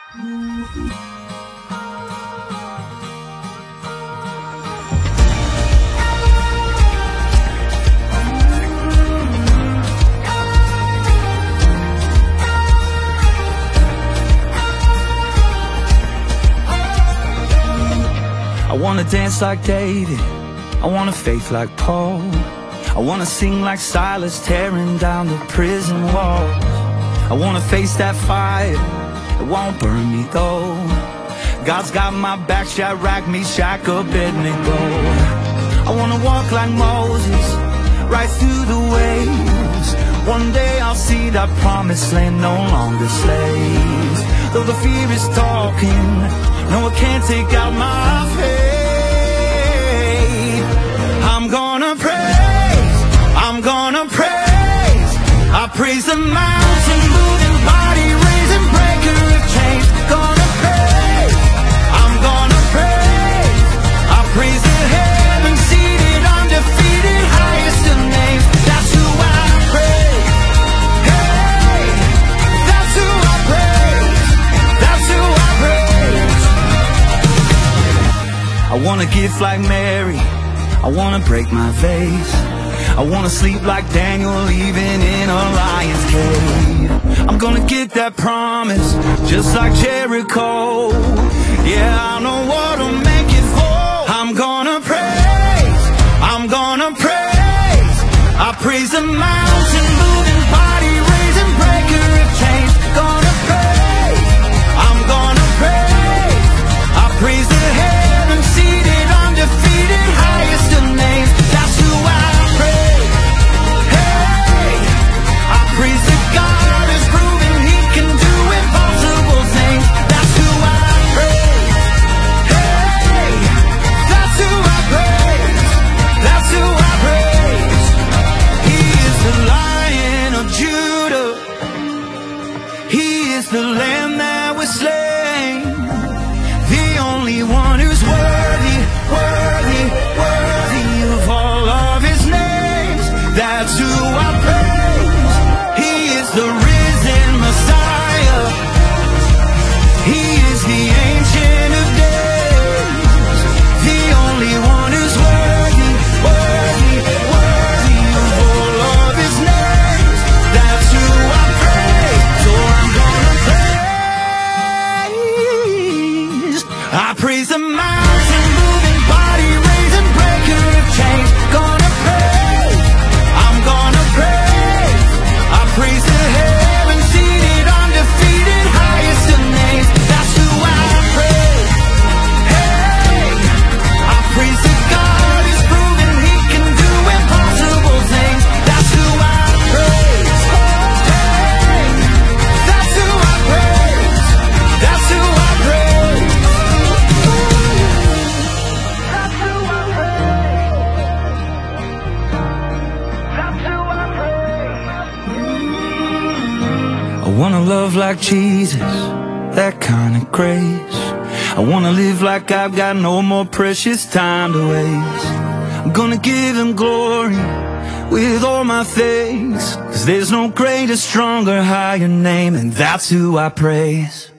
I wanna dance like David, I want a faith like Paul, I wanna sing like Silas, tearing down the prison walls. I wanna face that fire, it won't burn me though. God's got my back, Shadrach, Meshach, Abednego. I wanna walk like Moses, right through the waves. One day I'll see that promised land, no longer slaves. Though the fear is talking, no, it can't take out my faith. I'm gonna praise, I'm gonna praise. I praise the mountain moving, body raising, breaker of chains. Gonna praise, I'm gonna praise. I praise the heaven seated, undefeated, highest of names. That's who I praise. Hey, that's who I praise. That's who I praise. I wanna gift like Mary, I wanna break my vase. I wanna sleep like Daniel, even in a lion's cave. I'm gonna get that promise, just like Jericho. Yeah, I know what'll make it fall. I'm gonna praise, I'm gonna praise. I praise the mountain moving, body raising, breaker of chains. Gonna praise, I'm gonna praise. I praise the heaven seated, undefeated, highest of names. That's who I praise. Hey, I praise the God who's proven He can do impossible things. That's who I praise. Hey, that's who I praise. That's who I praise. He is the Lion of Judah. He is the Lamb that was slain, the only one who's worthy, worthy, worthy of all of His names. That's who I praise. He is the risen Messiah. He is the Ancient of Days, the only one who's worthy, worthy, worthy of all of His names. That's who I praise. So I'm gonna praise. I praise the mountain moving, body raising, breaker of chains. Gonna praise, I'm gonna praise. I praise the heaven seated, undefeated, highest of names. That's who I praise. Hey, I praise the God who's proven He can do impossible things. That's who I praise. Hey, that's who I praise. That's who I praise. That's who I praise. That's who I praise. I wanna love like Jesus, that kind of grace. I wanna live like I've got no more precious time to waste. I'm gonna give Him glory with all my thanks, 'cause there's no greater, stronger, higher name, and that's who I praise.